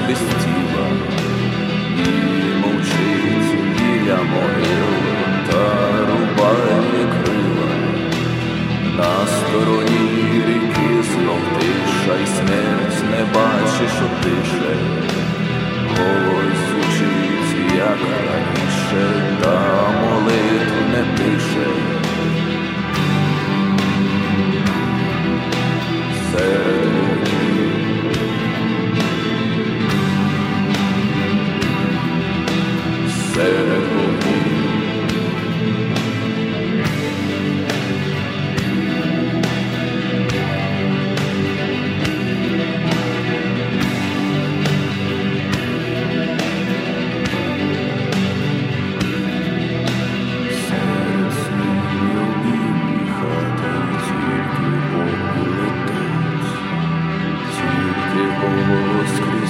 без тіла, і мовчить біля могил та рубає крила. На стороні ріки знов тиша, й смерть не бачиш, що дише. Голос звучить, як раніше, та молитв не пише. Серед вогнів, серед вогнів. Голос крізь